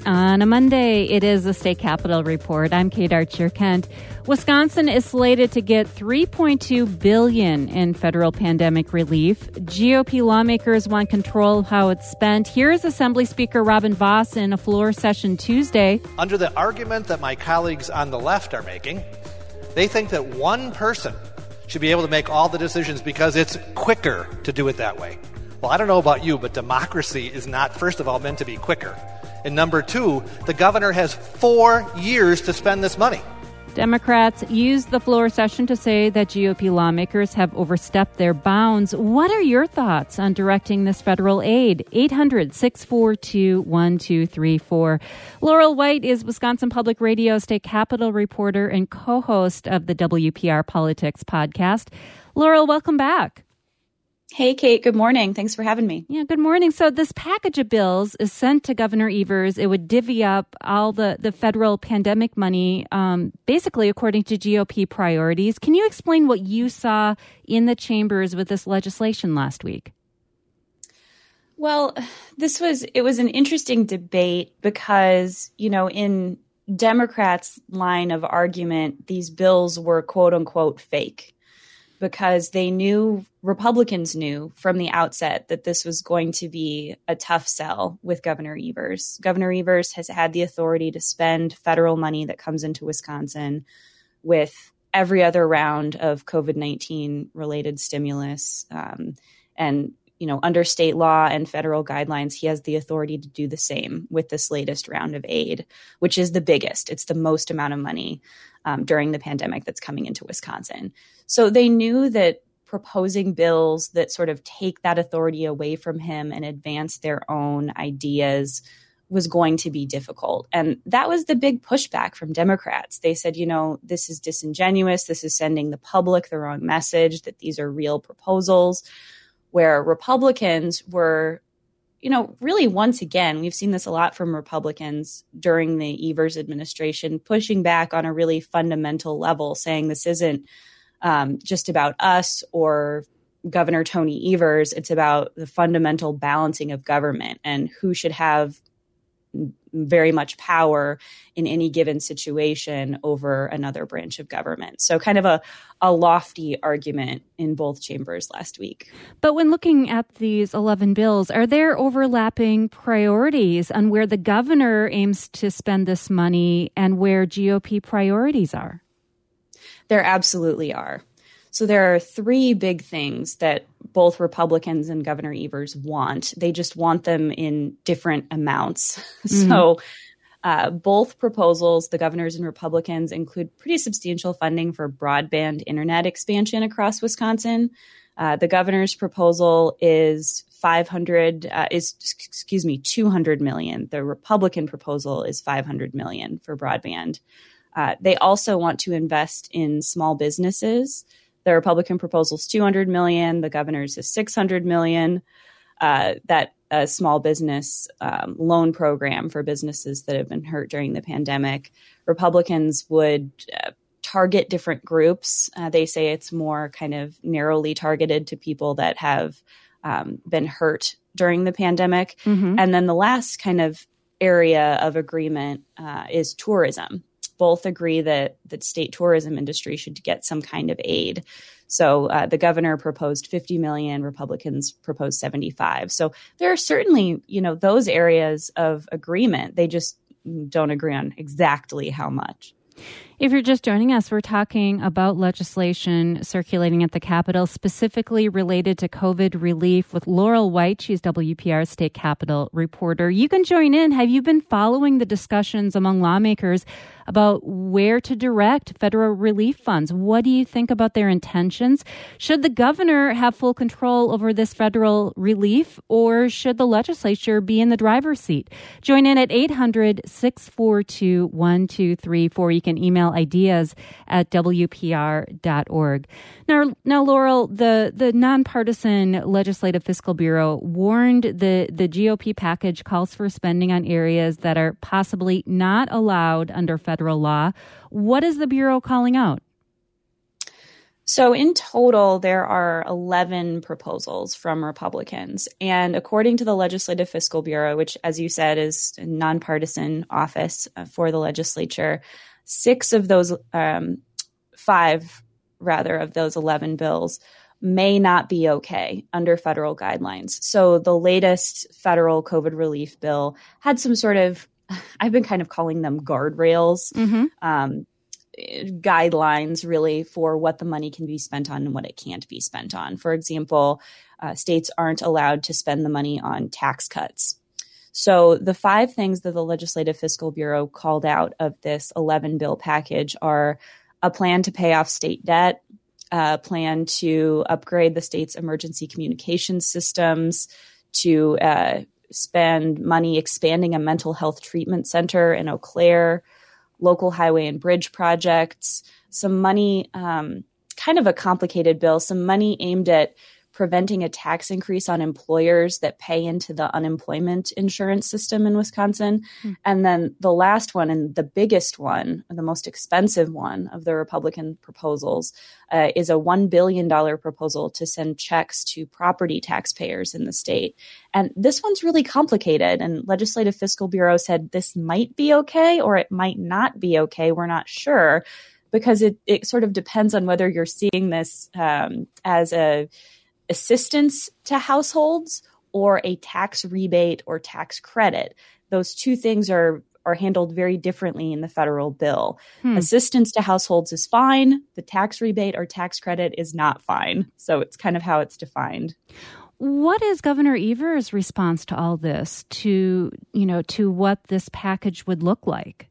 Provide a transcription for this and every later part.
On a Monday, it is the State Capitol Report. I'm Kate Archer-Kent. Wisconsin is slated to get $3.2 billion in federal pandemic relief. GOP lawmakers want control of how it's spent. Here's Assembly Speaker Robin Vos in a floor session Tuesday. Under the argument that my colleagues on the left are making, they think that one person should be able to make all the decisions because it's quicker to do it that way. Well, I don't know about you, but democracy is not, first of all, meant to be quicker. And number two, the governor has 4 years to spend this money. Democrats used the floor session to say that GOP lawmakers have overstepped their bounds. What are your thoughts on directing this federal aid? 800-642-1234. Laurel White is Wisconsin Public Radio State Capitol reporter and co-host of the WPR Politics podcast. Laurel, welcome back. Hey, Kate. Good morning. Thanks for having me. Yeah, good morning. So this package of bills is sent to Governor Evers. It would divvy up all the federal pandemic money, basically according to GOP priorities. Can you explain what you saw in the chambers with this legislation last week? Well, it was an interesting debate because, in Democrats' line of argument, these bills were quote unquote fake. Because Republicans knew from the outset that this was going to be a tough sell with Governor Evers. Governor Evers has had the authority to spend federal money that comes into Wisconsin with every other round of COVID-19 related stimulus. And, under state law and federal guidelines, he has the authority to do the same with this latest round of aid, which is the biggest. It's the most amount of money during the pandemic that's coming into Wisconsin. So they knew that proposing bills that sort of take that authority away from him and advance their own ideas was going to be difficult. And that was the big pushback from Democrats. They said, this is disingenuous. This is sending the public the wrong message that these are real proposals, where Republicans were, really once again, we've seen this a lot from Republicans during the Evers administration, pushing back on a really fundamental level, saying this isn't just about us or Governor Tony Evers. It's about the fundamental balancing of government and who should have very much power in any given situation over another branch of government. So kind of a lofty argument in both chambers last week. But when looking at these 11 bills, are there overlapping priorities on where the governor aims to spend this money and where GOP priorities are? There absolutely are. So there are three big things that both Republicans and Governor Evers want. They just want them in different amounts. Mm-hmm. So both proposals, the governors and Republicans, include pretty substantial funding for broadband internet expansion across Wisconsin. The governor's proposal is $200 million. The Republican proposal is $500 million for broadband. They also want to invest in small businesses. The Republican proposal is $200 million. The governor's is $600 million. That small business loan program for businesses that have been hurt during the pandemic. Republicans would target different groups. They say it's more kind of narrowly targeted to people that have been hurt during the pandemic. Mm-hmm. And then the last kind of area of agreement is tourism. Both agree that the state tourism industry should get some kind of aid. So the governor proposed $50 million, Republicans proposed $75. So there are certainly, those areas of agreement. They just don't agree on exactly how much. If you're just joining us, we're talking about legislation circulating at the Capitol, specifically related to COVID relief with Laurel White. She's WPR State Capitol reporter. You can join in. Have you been following the discussions among lawmakers about where to direct federal relief funds? What do you think about their intentions? Should the governor have full control over this federal relief, or should the legislature be in the driver's seat? Join in at 800-642-1234. You can email ideas at WPR.org. Now, Laurel, the Nonpartisan Legislative Fiscal Bureau warned the GOP package calls for spending on areas that are possibly not allowed under federal law. What is the Bureau calling out? So in total, there are 11 proposals from Republicans. And according to the Legislative Fiscal Bureau, which, as you said, is a nonpartisan office for the legislature, five of those 11 bills may not be okay under federal guidelines. So the latest federal COVID relief bill had some sort of, I've been kind of calling them guardrails, guidelines really for what the money can be spent on and what it can't be spent on. For example, states aren't allowed to spend the money on tax cuts. So the 5 things that the Legislative Fiscal Bureau called out of this 11 bill package are a plan to pay off state debt, a plan to upgrade the state's emergency communication systems, to spend money expanding a mental health treatment center in Eau Claire, local highway and bridge projects, some money, kind of a complicated bill, some money aimed at preventing a tax increase on employers that pay into the unemployment insurance system in Wisconsin. And then the last one, and the biggest one, the most expensive one of the Republican proposals, is a $1 billion proposal to send checks to property taxpayers in the state. And this one's really complicated. And Legislative Fiscal Bureau said this might be okay or it might not be okay. We're not sure, because it sort of depends on whether you're seeing this as a assistance to households or a tax rebate or tax credit. Those two things are handled very differently in the federal bill. Assistance to households is fine. The tax rebate or tax credit is not fine. So it's kind of how it's defined. What is Governor Evers' response to all this, to what this package would look like?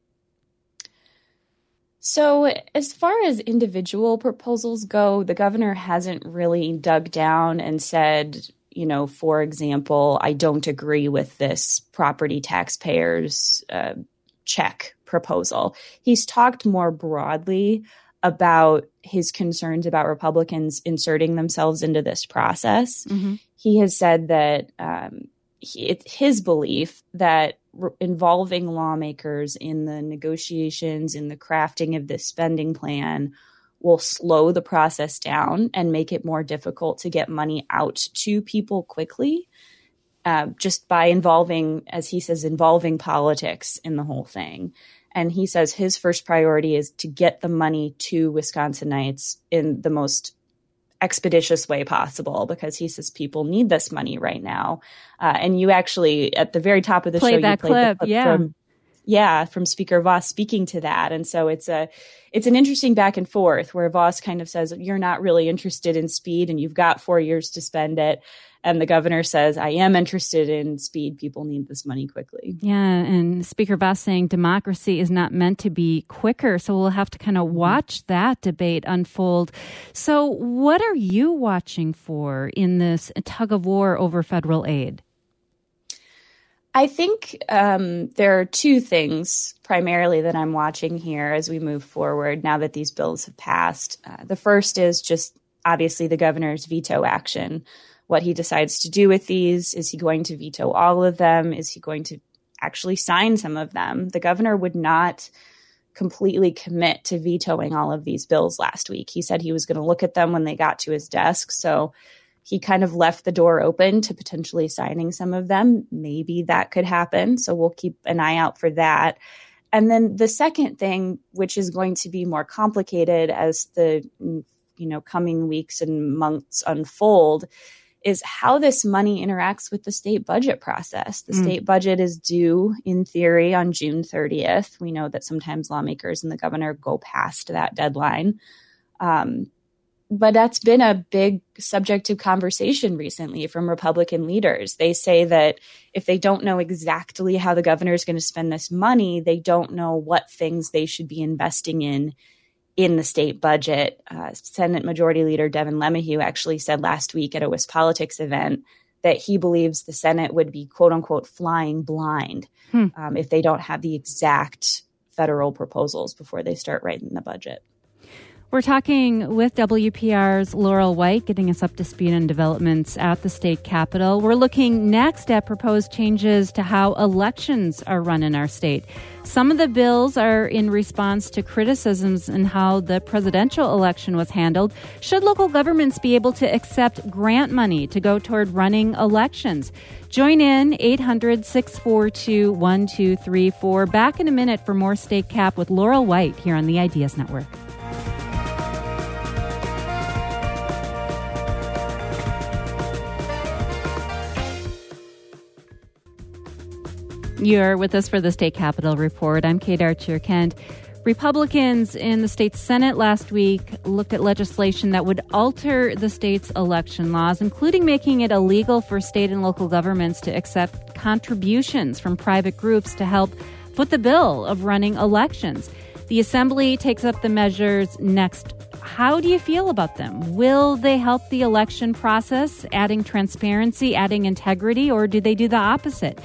So as far as individual proposals go, the governor hasn't really dug down and said, for example, I don't agree with this property taxpayers check proposal. He's talked more broadly about his concerns about Republicans inserting themselves into this process. He has said that it's his belief that involving lawmakers in the negotiations, in the crafting of this spending plan, will slow the process down and make it more difficult to get money out to people quickly, just by involving politics in the whole thing. And he says his first priority is to get the money to Wisconsinites in the most expeditious way possible, because he says people need this money right now. And you actually, at the very top of the show, you played clip. The clip from Speaker Vos speaking to that. And so it's an interesting back and forth where Vos kind of says, you're not really interested in speed and you've got 4 years to spend it. And the governor says, I am interested in speed. People need this money quickly. Yeah. And Speaker Vos saying democracy is not meant to be quicker. So we'll have to kind of watch that debate unfold. So what are you watching for in this tug of war over federal aid? I think there are 2 things primarily that I'm watching here as we move forward now that these bills have passed. The first is just obviously the governor's veto action. What he decides to do with these. Is he going to veto all of them? Is he going to actually sign some of them? The governor would not completely commit to vetoing all of these bills last week. He said he was going to look at them when they got to his desk. So he kind of left the door open to potentially signing some of them. Maybe that could happen. So we'll keep an eye out for that. And then the second thing, which is going to be more complicated as the coming weeks and months unfold, is how this money interacts with the state budget process. The state budget is due, in theory, on June 30th. We know that sometimes lawmakers and the governor go past that deadline. But that's been a big subject of conversation recently from Republican leaders. They say that if they don't know exactly how the governor is going to spend this money, they don't know what things they should be investing in the state budget. Senate Majority Leader Devin LeMahieu actually said last week at a WisPolitics event that he believes the Senate would be, quote unquote, flying blind if they don't have the exact federal proposals before they start writing the budget. We're talking with WPR's Laurel White, getting us up to speed on developments at the state capitol. We're looking next at proposed changes to how elections are run in our state. Some of the bills are in response to criticisms in how the presidential election was handled. Should local governments be able to accept grant money to go toward running elections? Join in 800-642-1234. Back in a minute for more State Cap with Laurel White here on the Ideas Network. You're with us for the State Capitol Report. I'm Kate Archer-Kent. Republicans in the state Senate last week looked at legislation that would alter the state's election laws, including making it illegal for state and local governments to accept contributions from private groups to help foot the bill of running elections. The Assembly takes up the measures next. How do you feel about them? Will they help the election process, adding transparency, adding integrity, or do they do the opposite?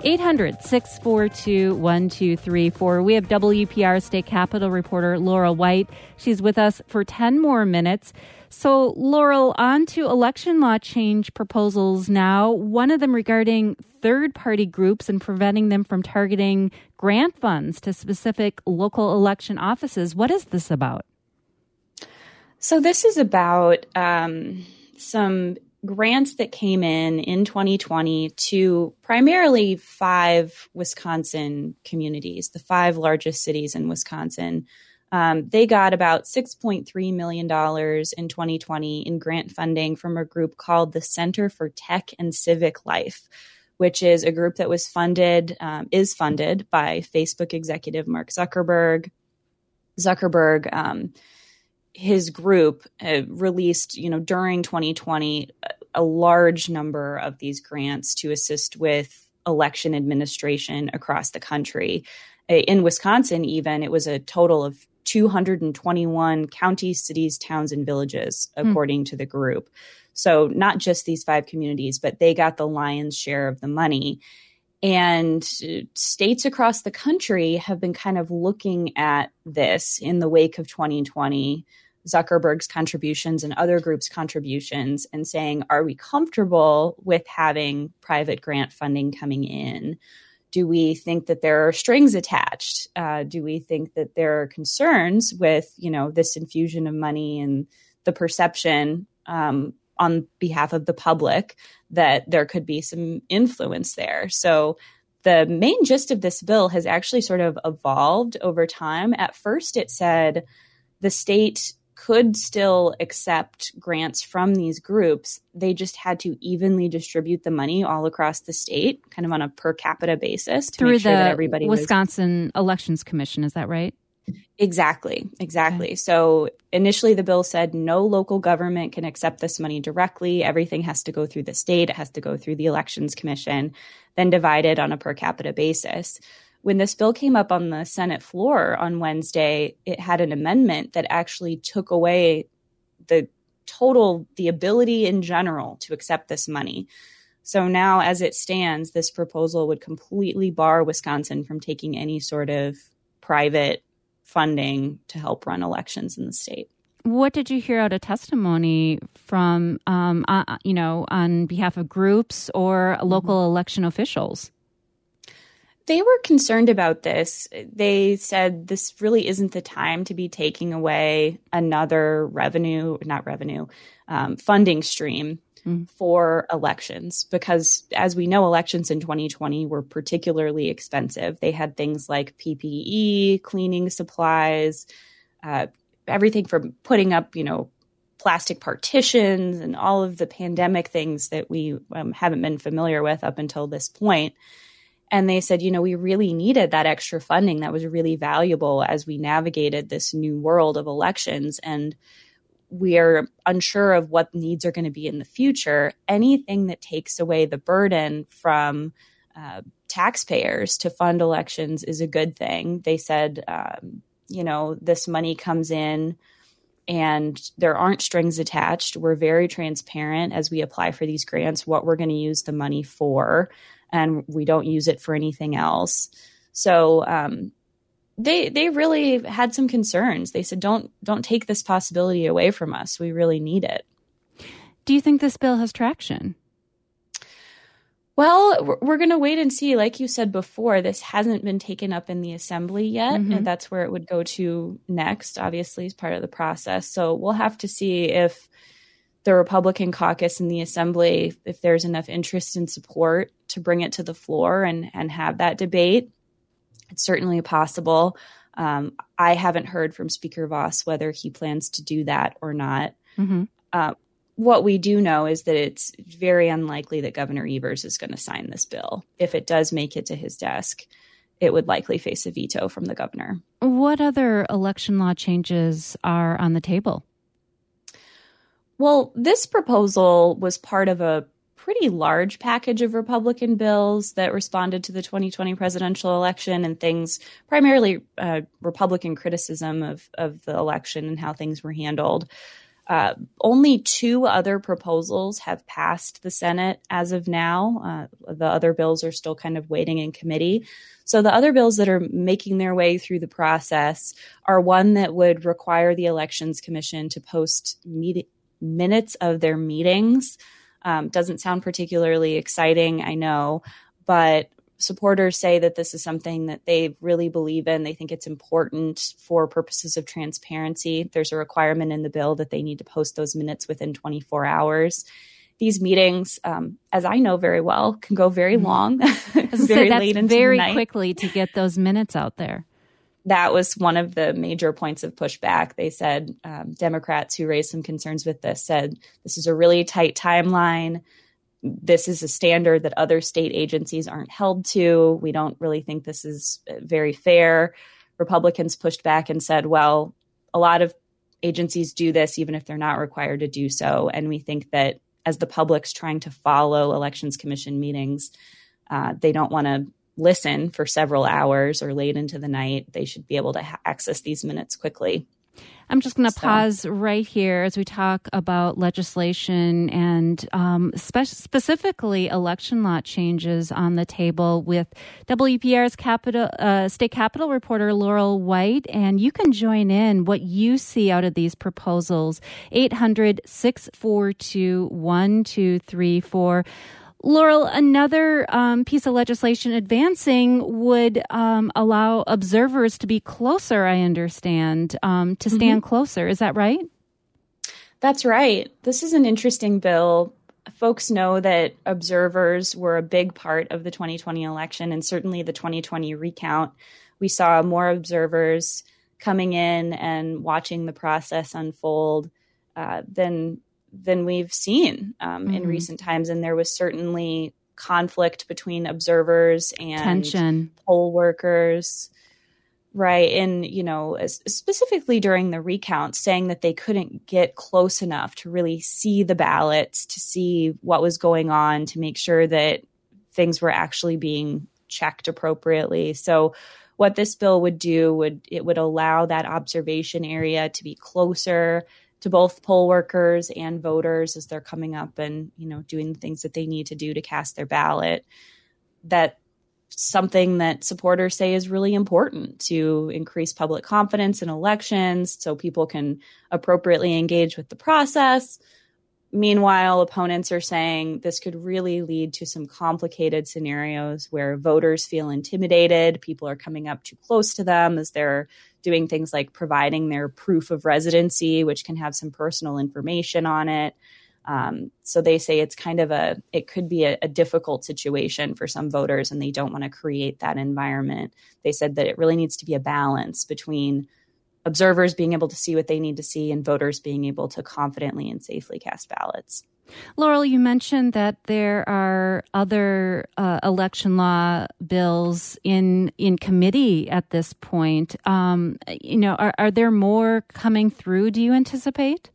800-642-1234. We have WPR State Capitol reporter Laurel White. She's with us for 10 more minutes. So, Laurel, on to election law change proposals now, one of them regarding third-party groups and preventing them from targeting grant funds to specific local election offices. What is this about? So this is about some grants that came in 2020 to primarily 5 Wisconsin communities, the 5 largest cities in Wisconsin. They got about $6.3 million in 2020 in grant funding from a group called the Center for Tech and Civic Life, which is a group that was is funded by Facebook executive Mark Zuckerberg. His group released, during 2020, a large number of these grants to assist with election administration across the country. In Wisconsin, even, it was a total of 221 counties, cities, towns, and villages, according to the group. So not just these 5 communities, but they got the lion's share of the money. And states across the country have been kind of looking at this in the wake of 2020, Zuckerberg's contributions and other groups' contributions, and saying, are we comfortable with having private grant funding coming in? Do we think that there are strings attached? Do we think that there are concerns with, this infusion of money and the perception on behalf of the public that there could be some influence there? So the main gist of this bill has actually sort of evolved over time. At first, it said the state could still accept grants from these groups. They just had to evenly distribute the money all across the state, kind of on a per capita basis, to make sure that everybody Wisconsin Elections Commission. Is that right? Exactly. Okay. So initially the bill said no local government can accept this money directly. Everything has to go through the state. It has to go through the Elections Commission, then divided on a per capita basis. When this bill came up on the Senate floor on Wednesday, it had an amendment that actually took away the ability in general to accept this money. So now, as it stands, this proposal would completely bar Wisconsin from taking any sort of private funding to help run elections in the state. What did you hear out of testimony from, on behalf of groups or local election officials? They were concerned about this. They said this really isn't the time to be taking away another funding stream for elections, because as we know, elections in 2020 were particularly expensive. They had things like PPE, cleaning supplies, everything from putting up, plastic partitions and all of the pandemic things that we haven't been familiar with up until this point. And they said, we really needed that extra funding that was really valuable as we navigated this new world of elections. And we are unsure of what needs are going to be in the future. Anything that takes away the burden from taxpayers to fund elections is a good thing. They said, this money comes in and there aren't strings attached. We're very transparent as we apply for these grants, what we're going to use the money for, and we don't use it for anything else. So They really had some concerns. They said, don't take this possibility away from us. We really need it. Do you think this bill has traction? Well, we're going to wait and see. Like you said before, this hasn't been taken up in the assembly yet, and that's where it would go to next, obviously, as part of the process. So we'll have to see if the Republican caucus in the assembly, if there's enough interest and support to bring it to the floor and have that debate. It's certainly possible. I haven't heard from Speaker Vos whether he plans to do that or not. What we do know is that it's very unlikely that Governor Evers is going to sign this bill. If it does make it to his desk, it would likely face a veto from the governor. What other election law changes are on the table? Well, this proposal was part of a pretty large package of Republican bills that responded to the 2020 presidential election and things, primarily Republican criticism of the election and how things were handled. Only 2 other proposals have passed the Senate as of now. The other bills are still kind of waiting in committee. So the other bills that are making their way through the process are one that would require the Elections Commission to post minutes of their meetings. Doesn't sound particularly exciting, I know, but supporters say that this is something that they really believe in. They think it's important for purposes of transparency. There's a requirement in the bill that they need to post those minutes within 24 hours. These meetings, as I know very well, can go very long, very late into the night. Quickly to get those minutes out there. That was one of the major points of pushback. They said Democrats who raised some concerns with this said this is a really tight timeline. This is a standard that other state agencies aren't held to. We don't really think this is very fair. Republicans pushed back and said, well, a lot of agencies do this even if they're not required to do so. And we think that as the public's trying to follow Elections Commission meetings, they don't want to listen for several hours or late into the night. They should be able to access these minutes quickly. I'm just going to pause right here as we talk about legislation and specifically election law changes on the table with WPR's state capitol reporter Laurel White. And you can join in what you see out of these proposals. 800-642-1234. Laurel, another piece of legislation advancing would allow observers to be closer, I understand, to stand closer. Is that right? That's right. This is an interesting bill. Folks know that observers were a big part of the 2020 election and certainly the 2020 recount. We saw more observers coming in and watching the process unfold than we've seen in recent times. And there was certainly conflict between observers and tension. Poll workers. Right. And, specifically during the recount, saying that they couldn't get close enough to really see the ballots, to see what was going on, to make sure that things were actually being checked appropriately. So what this bill would do would allow that observation area to be closer to both poll workers and voters as they're coming up and, doing the things that they need to do to cast their ballot. That's something that supporters say is really important to increase public confidence in elections so people can appropriately engage with the process. Meanwhile, opponents are saying this could really lead to some complicated scenarios where voters feel intimidated. People are coming up too close to them as they're doing things like providing their proof of residency, which can have some personal information on it. So they say it could be a difficult situation for some voters, and they don't want to create that environment. They said that it really needs to be a balance between observers being able to see what they need to see and voters being able to confidently and safely cast ballots. Laurel, you mentioned that there are other election law bills in committee at this point. Are there more coming through, do you anticipate?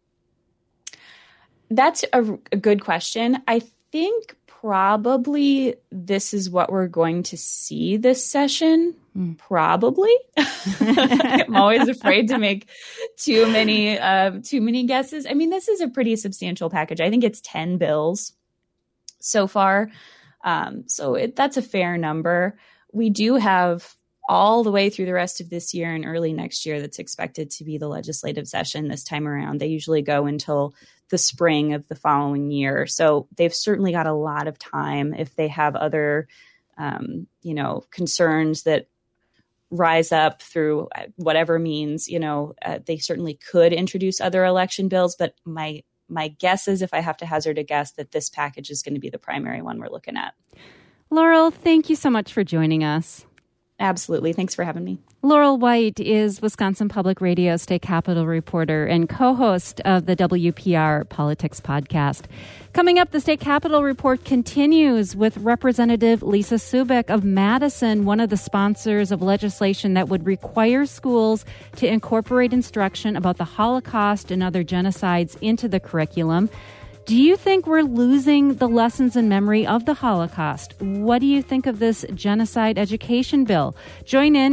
That's a good question. I think probably this is what we're going to see this session. Probably. I'm always afraid to make too many guesses. I mean, this is a pretty substantial package. I think it's 10 bills so far. That's a fair number. We do have all the way through the rest of this year and early next year. That's expected to be the legislative session this time around. They usually go until the spring of the following year. So they've certainly got a lot of time. If they have other, concerns that rise up through whatever means, they certainly could introduce other election bills. But my guess is, if I have to hazard a guess, that this package is going to be the primary one we're looking at. Laurel, thank you so much for joining us. Absolutely. Thanks for having me. Laurel White is Wisconsin Public Radio state capitol reporter and co-host of the WPR Politics Podcast. Coming up, the state capitol report continues with Representative Lisa Subic of Madison, one of the sponsors of legislation that would require schools to incorporate instruction about the Holocaust and other genocides into the curriculum. Do you think we're losing the lessons and memory of the Holocaust? What do you think of this genocide education bill? Join in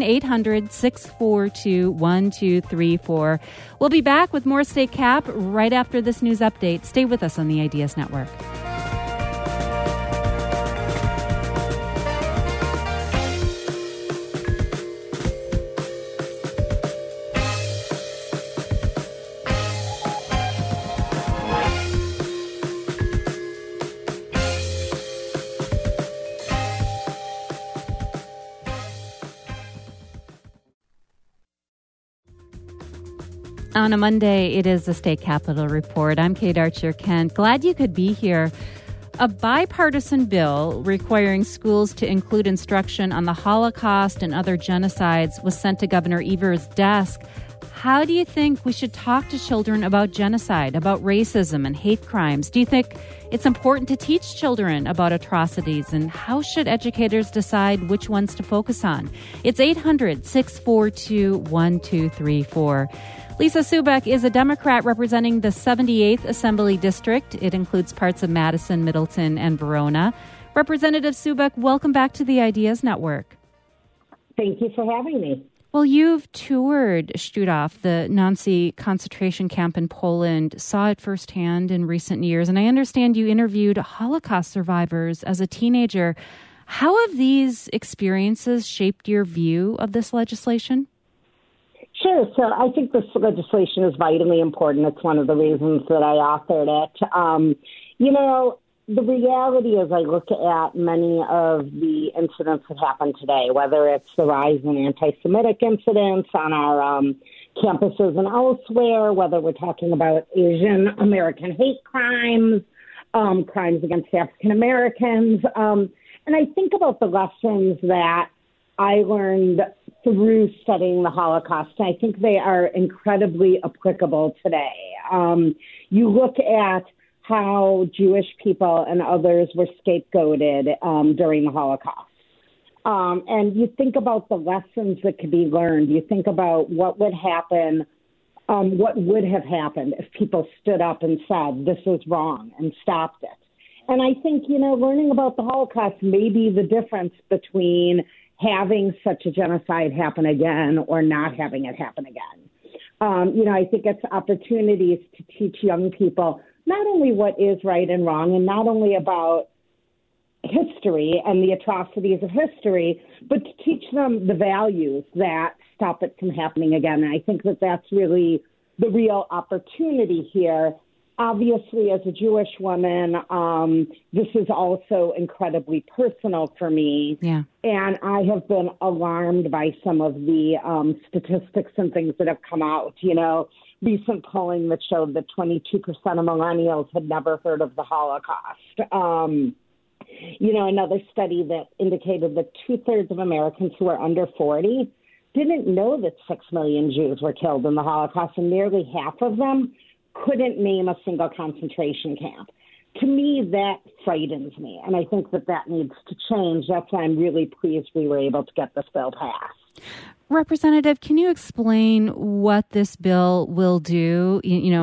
800-642-1234. We'll be back with more State Cap right after this news update. Stay with us on the Ideas Network. On a Monday, it is the State Capitol Report. I'm Kate Archer-Kent. Glad you could be here. A bipartisan bill requiring schools to include instruction on the Holocaust and other genocides was sent to Governor Evers' desk. How do you think we should talk to children about genocide, about racism and hate crimes? Do you think it's important to teach children about atrocities? And how should educators decide which ones to focus on? It's 800-642-1234. Lisa Subic is a Democrat representing the 78th Assembly District. It includes parts of Madison, Middleton, and Verona. Representative Subic, welcome back to the Ideas Network. Thank you for having me. Well, you've toured Stutthof, the Nazi concentration camp in Poland, saw it firsthand in recent years, and I understand you interviewed Holocaust survivors as a teenager. How have these experiences shaped your view of this legislation? Sure. So I think this legislation is vitally important. It's one of the reasons that I authored it. The reality is I look at many of the incidents that happen today, whether it's the rise in anti-Semitic incidents on our campuses and elsewhere, whether we're talking about Asian American hate crimes, crimes against African Americans. And I think about the lessons that I learned through studying the Holocaust. I think they are incredibly applicable today. You look at how Jewish people and others were scapegoated during the Holocaust. And you think about the lessons that could be learned. You think about what would happen, what would have happened if people stood up and said, this is wrong, and stopped it. And I think, learning about the Holocaust may be the difference between having such a genocide happen again or not having it happen again. I think it's opportunities to teach young people not only what is right and wrong, and not only about history and the atrocities of history, but to teach them the values that stop it from happening again. And I think that that's really the real opportunity here. Obviously, as a Jewish woman, this is also incredibly personal for me. Yeah. And I have been alarmed by some of the statistics and things that have come out. Recent polling that showed that 22% of millennials had never heard of the Holocaust. Another study that indicated that 2/3 of Americans who are under 40 didn't know that 6 million Jews were killed in the Holocaust, and nearly half of them couldn't name a single concentration camp. To me, that frightens me, and I think that needs to change. That's why I'm really pleased we were able to get this bill passed. Representative, can you explain what this bill will do,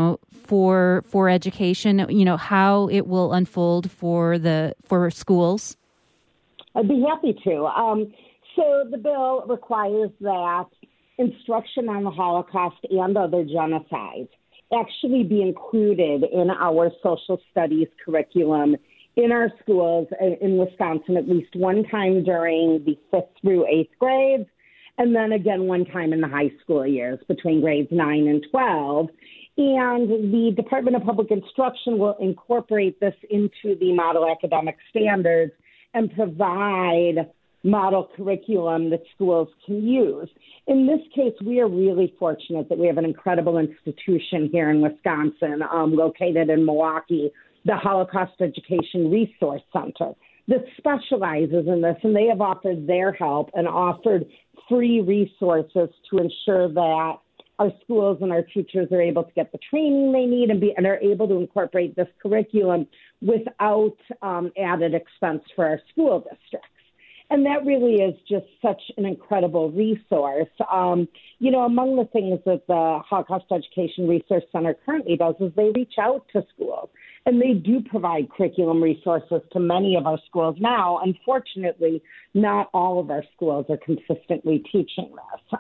for education, how it will unfold for schools? I'd be happy to. So the bill requires that instruction on the Holocaust and other genocides actually be included in our social studies curriculum in our schools in Wisconsin at least one time during the 5th through 8th grades, and then again one time in the high school years between grades 9 and 12. And the Department of Public Instruction will incorporate this into the model academic standards and provide model curriculum that schools can use. In this case, we are really fortunate that we have an incredible institution here in Wisconsin, located in Milwaukee, the Holocaust Education Resource Center, that specializes in this, and they have offered their help and offered free resources to ensure that our schools and our teachers are able to get the training they need and are able to incorporate this curriculum without added expense for our school districts. And that really is just such an incredible resource. Among the things that the Holocaust Education Resource Center currently does is they reach out to schools, and they do provide curriculum resources to many of our schools now. Unfortunately, not all of our schools are consistently teaching this.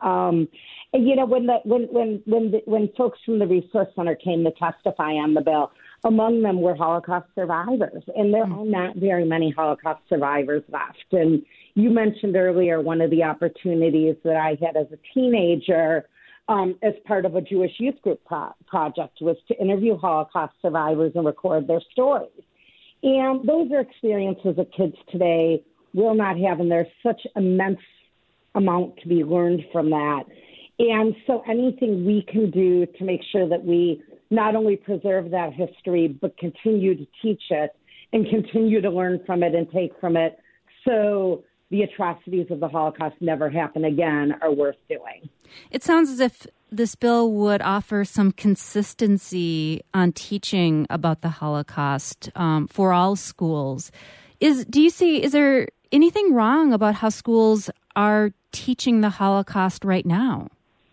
When folks from the Resource Center came to testify on the bill, among them were Holocaust survivors, and there are not very many Holocaust survivors left. And you mentioned earlier one of the opportunities that I had as a teenager as part of a Jewish youth group project was to interview Holocaust survivors and record their stories. And those are experiences that kids today will not have, and there's such immense amount to be learned from that. And so anything we can do to make sure that we not only preserve that history, but continue to teach it and continue to learn from it and take from it so the atrocities of the Holocaust never happen again are worth doing. It sounds as if this bill would offer some consistency on teaching about the Holocaust for all schools. Is there anything wrong about how schools are teaching the Holocaust right now?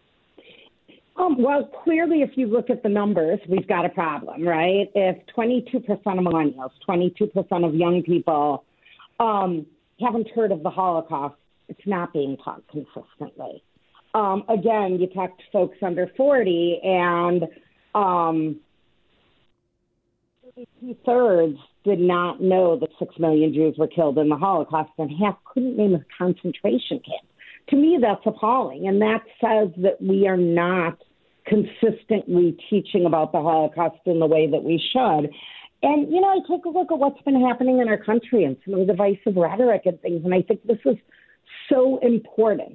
Well, clearly, if you look at the numbers, we've got a problem, right? If 22% of millennials, 22% of young people haven't heard of the Holocaust, it's not being taught consistently. Again, you talk to folks under 40, and 2/3 did not know that 6 million Jews were killed in the Holocaust, and half couldn't name a concentration camp. To me, that's appalling, and that says that we are not consistently teaching about the Holocaust in the way that we should. And, I take a look at what's been happening in our country and some of the divisive rhetoric and things, and I think this is so important.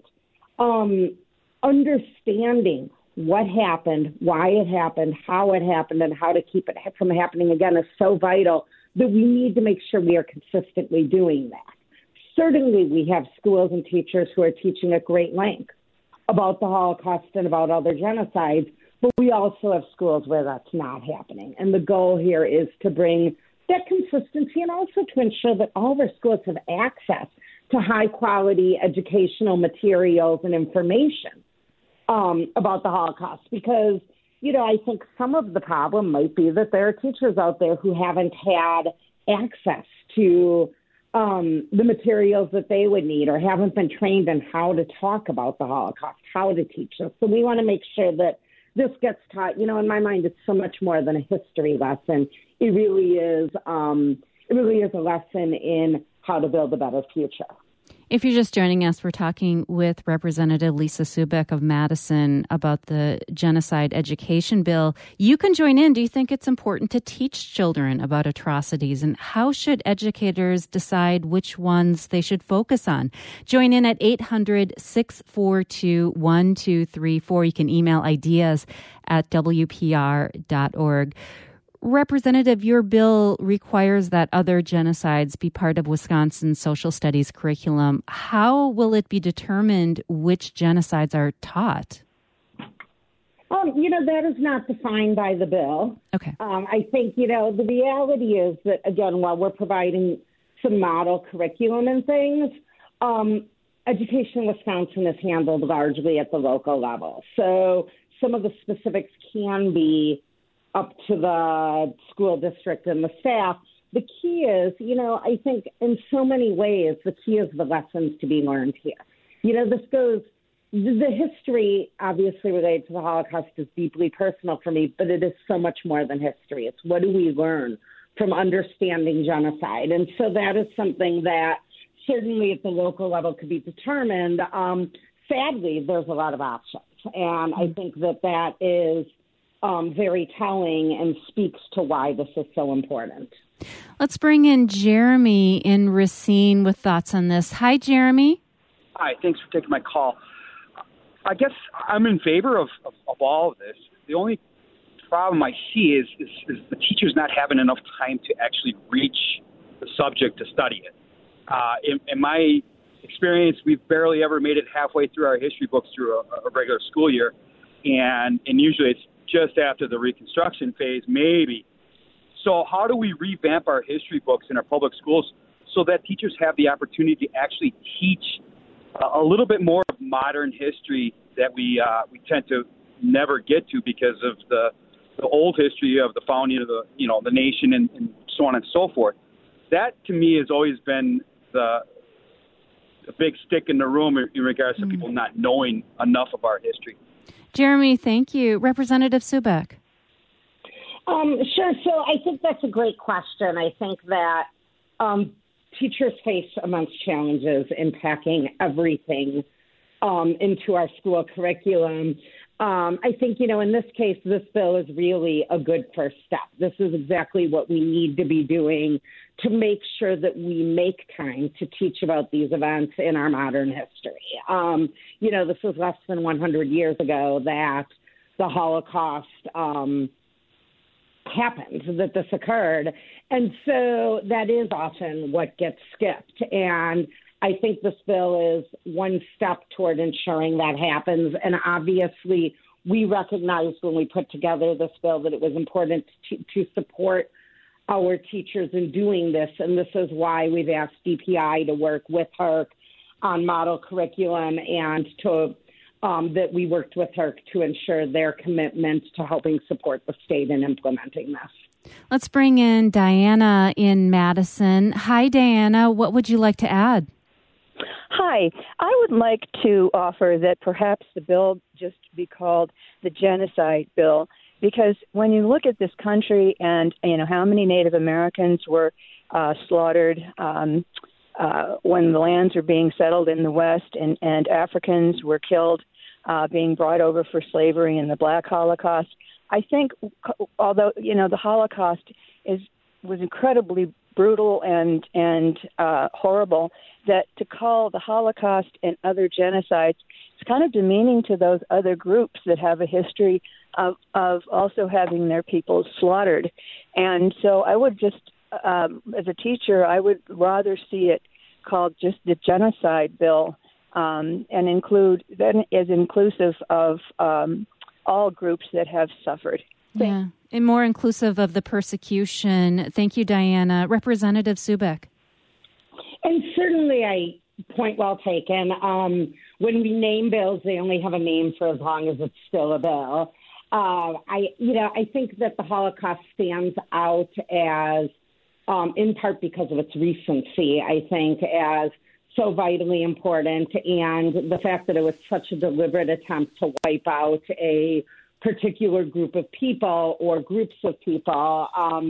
Understanding what happened, why it happened, how it happened, and how to keep it from happening again is so vital that we need to make sure we are consistently doing that. Certainly, we have schools and teachers who are teaching at great length about the Holocaust and about other genocides, but we also have schools where that's not happening. And the goal here is to bring that consistency and also to ensure that all of our schools have access to high-quality educational materials and information about the Holocaust. Because, I think some of the problem might be that there are teachers out there who haven't had access to the materials that they would need or haven't been trained in how to talk about the Holocaust, how to teach this. So we want to make sure that this gets taught. In my mind, it's so much more than a history lesson. It really is a lesson in how to build a better future. If you're just joining us, we're talking with Representative Lisa Subeck of Madison about the Genocide Education Bill. You can join in. Do you think it's important to teach children about atrocities? And how should educators decide which ones they should focus on? Join in at 800-642-1234. You can email ideas at WPR.org. Representative, your bill requires that other genocides be part of Wisconsin's social studies curriculum. How will it be determined which genocides are taught? That is not defined by the bill. Okay. I think, the reality is that, again, while we're providing some model curriculum and things, education in Wisconsin is handled largely at the local level. So some of the specifics can be up to the school district and the staff. The key is, I think in so many ways, the key is the lessons to be learned here. The history obviously related to the Holocaust is deeply personal for me, but it is so much more than history. It's what do we learn from understanding genocide? And so that is something that certainly at the local level could be determined. sadly, there's a lot of options. And I think that is very telling and speaks to why this is so important. Let's bring in Jeremy in Racine with thoughts on this. Hi, Jeremy. Hi, thanks for taking my call. I guess I'm in favor of all of this. The only problem I see is the teachers not having enough time to actually reach the subject to study it. In my experience, we've barely ever made it halfway through our history books through a regular school year, and usually it's just after the Reconstruction phase, maybe. So how do we revamp our history books in our public schools so that teachers have the opportunity to actually teach a little bit more of modern history that we tend to never get to because of the old history of the founding of the nation and so on and so forth? That to me has always been the big stick in the room in regards to people not knowing enough of our history. Jeremy, thank you. Representative Subek. Sure. So I think that's a great question. I think that teachers face immense challenges in packing everything into our school curriculum. I think, in this case, this bill is really a good first step. This is exactly what we need to be doing to make sure that we make time to teach about these events in our modern history. This was less than 100 years ago that the Holocaust happened, that this occurred. And so that is often what gets skipped. And I think this bill is one step toward ensuring that happens. And obviously, we recognized when we put together this bill that it was important to support our teachers in doing this. And this is why we've asked DPI to work with HERC on model curriculum and that we worked with HERC to ensure their commitment to helping support the state in implementing this. Let's bring in Diana in Madison. Hi, Diana. What would you like to add? Hi. I would like to offer that perhaps the bill just be called the genocide bill, because when you look at this country and, how many Native Americans were slaughtered when the lands were being settled in the West and Africans were killed being brought over for slavery in the Black Holocaust, I think, although, the Holocaust was incredibly brutal and horrible, that to call the Holocaust and other genocides is kind of demeaning to those other groups that have a history of also having their people slaughtered. And so I would just, as a teacher, I would rather see it called just the genocide bill and include, then is inclusive of all groups that have suffered. Yeah, and more inclusive of the persecution. Thank you, Diana. Representative Subek. And certainly, point well taken. When we name bills, they only have a name for as long as it's still a bill. I think that the Holocaust stands out as, in part because of its recency, I think, as so vitally important, and the fact that it was such a deliberate attempt to wipe out a particular group of people or groups of people. I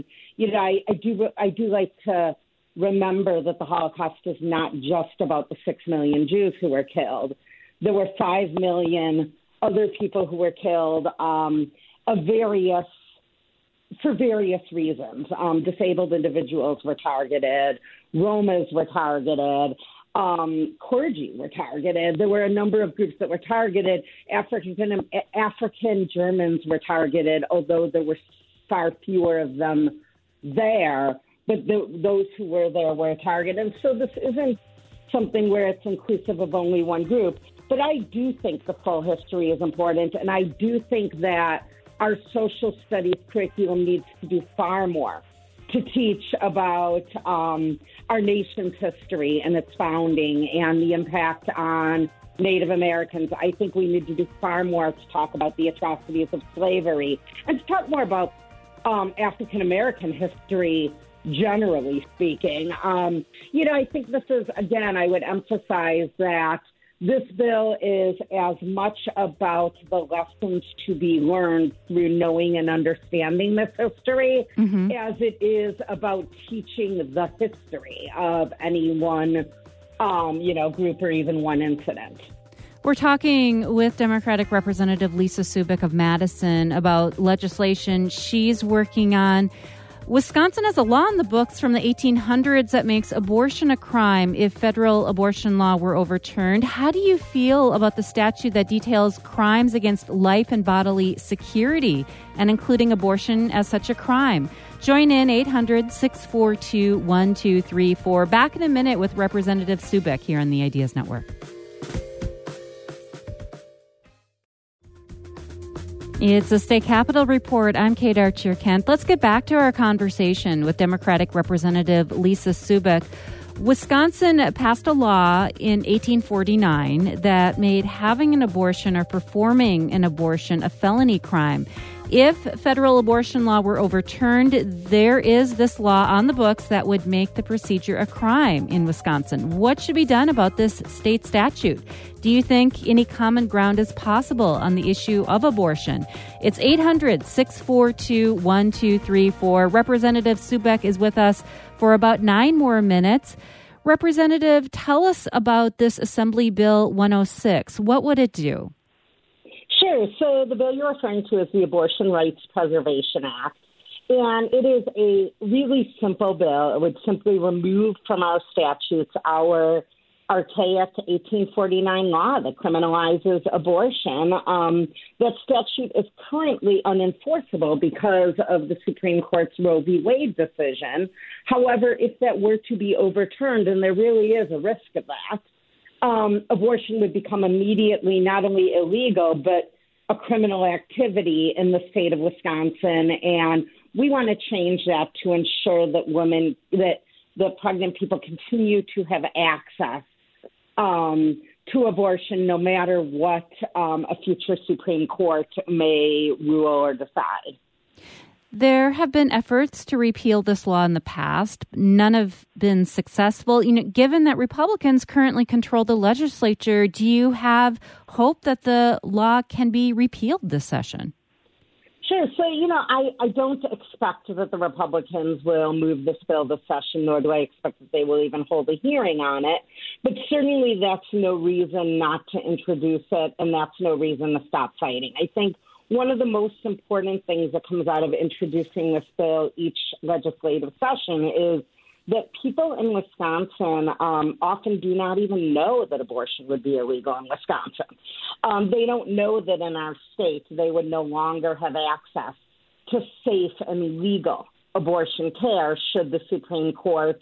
do like to remember that the Holocaust is not just about the 6 million Jews who were killed. There were 5 million other people who were killed for various reasons. Disabled individuals were targeted. Romas were targeted. Clergy were targeted. There were a number of groups that were targeted. African Germans were targeted, although there were far fewer of them there. But those who were there were targeted. And so this isn't something where it's inclusive of only one group. But I do think the full history is important. And I do think that our social studies curriculum needs to do far more to teach about our nation's history and its founding and the impact on Native Americans. I think we need to do far more to talk about the atrocities of slavery and to talk more about African American history, generally speaking. I think this is, again, I would emphasize that this bill is as much about the lessons to be learned through knowing and understanding this history as it is about teaching the history of any one, group or even one incident. We're talking with Democratic Representative Lisa Subic of Madison about legislation she's working on. Wisconsin has a law in the books from the 1800s that makes abortion a crime if federal abortion law were overturned. How do you feel about the statute that details crimes against life and bodily security and including abortion as such a crime? Join in 800-642-1234. Back in a minute with Representative Subic here on the Ideas Network. It's a State Capitol Report. I'm Kate Archer-Kent. Let's get back to our conversation with Democratic Representative Lisa Subic. Wisconsin passed a law in 1849 that made having an abortion or performing an abortion a felony crime. If federal abortion law were overturned, there is this law on the books that would make the procedure a crime in Wisconsin. What should be done about this state statute? Do you think any common ground is possible on the issue of abortion? It's 800-642-1234. Representative Subic is with us for about 9 more minutes. Representative, tell us about this Assembly Bill 106. What would it do? Sure. So the bill you're referring to is the Abortion Rights Preservation Act. And it is a really simple bill. It would simply remove from our statutes our archaic 1849 law that criminalizes abortion. That statute is currently unenforceable because of the Supreme Court's Roe v. Wade decision. However, if that were to be overturned, and there really is a risk of that, abortion would become immediately not only illegal, but a criminal activity in the state of Wisconsin. And we want to change that to ensure that that pregnant people continue to have access to abortion no matter what a future Supreme Court may rule or decide. There have been efforts to repeal this law in the past. None have been successful. Given that Republicans currently control the legislature, do you have hope that the law can be repealed this session? Sure. So, I don't expect that the Republicans will move this bill this session, nor do I expect that they will even hold a hearing on it. But certainly that's no reason not to introduce it, and that's no reason to stop fighting. I think one of the most important things that comes out of introducing this bill each legislative session is that people in Wisconsin often do not even know that abortion would be illegal in Wisconsin. They don't know that in our state they would no longer have access to safe and legal abortion care should the Supreme Court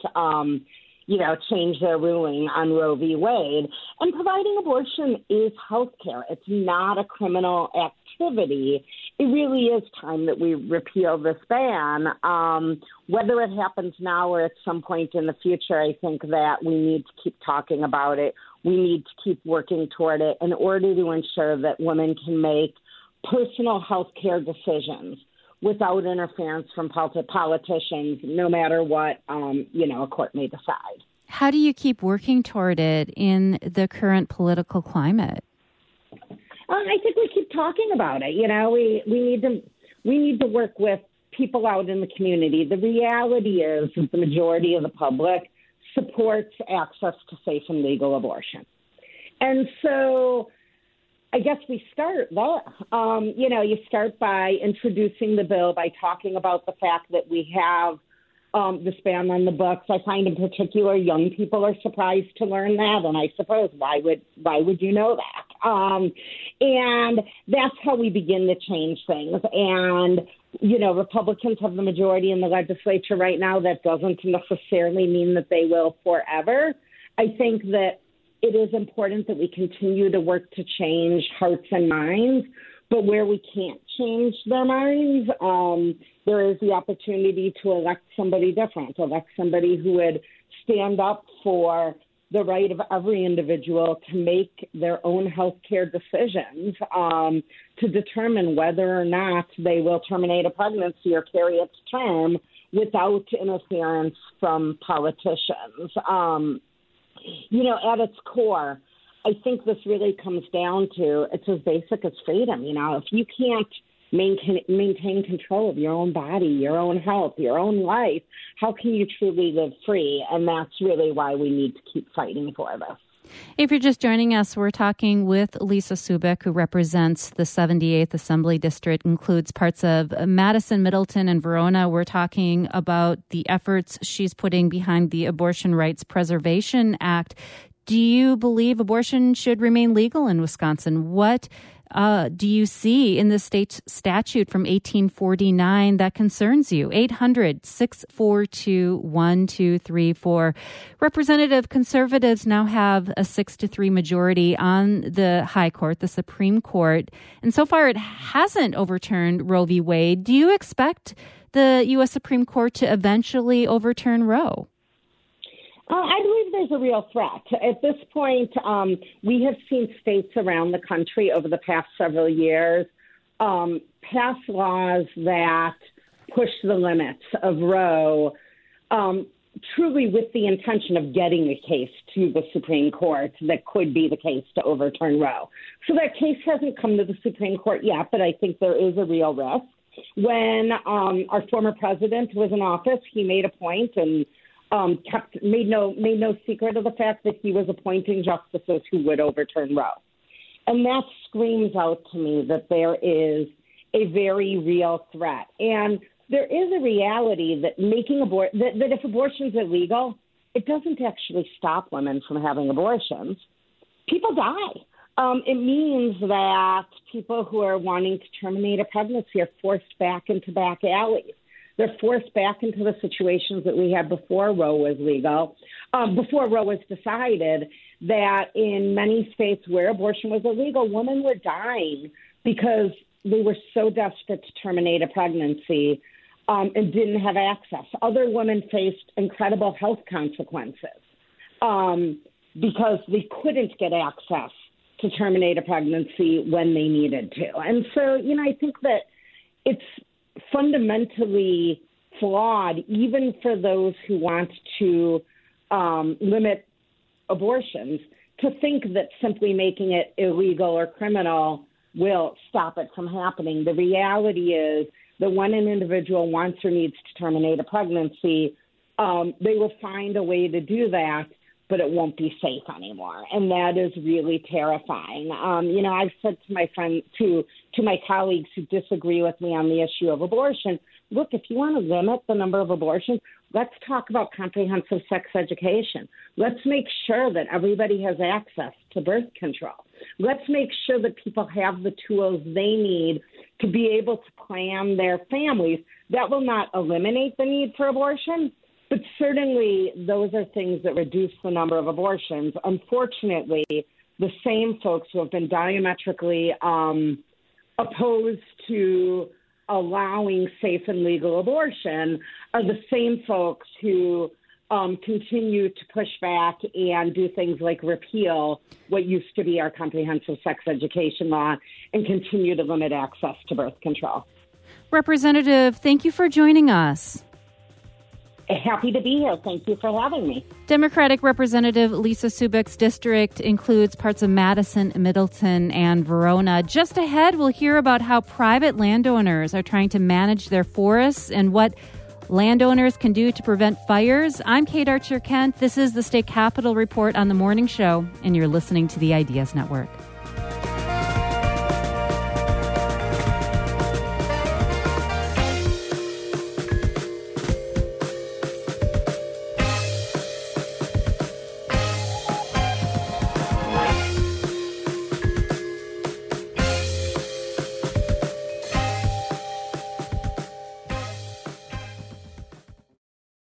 change their ruling on Roe v. Wade. And providing abortion is health care. It's not a criminal activity. It really is time that we repeal this ban. Whether it happens now or at some point in the future, I think that we need to keep talking about it. We need to keep working toward it in order to ensure that women can make personal health care decisions without interference from politicians, no matter what, a court may decide. How do you keep working toward it in the current political climate? I think we keep talking about it. We need to work with people out in the community. The reality is that the majority of the public supports access to safe and legal abortion. And so I guess we start there. You start by introducing the bill, by talking about the fact that we have this ban on the books. I find in particular young people are surprised to learn that, and I suppose why would you know that? And that's how we begin to change things. And, Republicans have the majority in the legislature right now. That doesn't necessarily mean that they will forever. I think that it is important that we continue to work to change hearts and minds, but where we can't change their minds, there is the opportunity to elect somebody different, elect somebody who would stand up for the right of every individual to make their own health care decisions, to determine whether or not they will terminate a pregnancy or carry its term without interference from politicians. At its core, I think this really comes down to it's as basic as freedom. If you can't maintain control of your own body, your own health, your own life, how can you truly live free? And that's really why we need to keep fighting for this. If you're just joining us, we're talking with Lisa Subic, who represents the 78th Assembly District, includes parts of Madison, Middleton, and Verona. We're talking about the efforts she's putting behind the Abortion Rights Preservation Act. Do you believe abortion should remain legal in Wisconsin? What do you see in the state statute from 1849 that concerns you? 800-642-1234. Representative conservatives now have a 6-3 majority on the High Court, the Supreme Court. And so far, it hasn't overturned Roe v. Wade. Do you expect the U.S. Supreme Court to eventually overturn Roe? I believe there's a real threat. At this point, we have seen states around the country over the past several years pass laws that push the limits of Roe, truly with the intention of getting a case to the Supreme Court that could be the case to overturn Roe. So that case hasn't come to the Supreme Court yet, but I think there is a real risk. When our former president was in office, he made a point and made no secret of the fact that he was appointing justices who would overturn Roe. And that screams out to me that there is a very real threat. And there is a reality that that if abortion is illegal, it doesn't actually stop women from having abortions. People die. It means that people who are wanting to terminate a pregnancy are forced back into back alleys. They're forced back into the situations that we had before Roe was legal, before Roe was decided, that in many states where abortion was illegal, women were dying because they were so desperate to terminate a pregnancy and didn't have access. Other women faced incredible health consequences because they couldn't get access to terminate a pregnancy when they needed to. And so, I think that it's fundamentally flawed, even for those who want to limit abortions, to think that simply making it illegal or criminal will stop it from happening. The reality is that when an individual wants or needs to terminate a pregnancy, they will find a way to do that, but it won't be safe anymore. And that is really terrifying. I've said to my to my colleagues who disagree with me on the issue of abortion, look, if you want to limit the number of abortions, let's talk about comprehensive sex education. Let's make sure that everybody has access to birth control. Let's make sure that people have the tools they need to be able to plan their families. That will not eliminate the need for abortion, but certainly those are things that reduce the number of abortions. Unfortunately, the same folks who have been diametrically opposed to allowing safe and legal abortion are the same folks who continue to push back and do things like repeal what used to be our comprehensive sex education law and continue to limit access to birth control. Representative, thank you for joining us. Happy to be here. Thank you for having me. Democratic Representative Lisa Subic's district includes parts of Madison, Middleton, and Verona. Just ahead, we'll hear about how private landowners are trying to manage their forests and what landowners can do to prevent fires. I'm Kate Archer-Kent. This is the State Capitol Report on The Morning Show, and you're listening to the Ideas Network.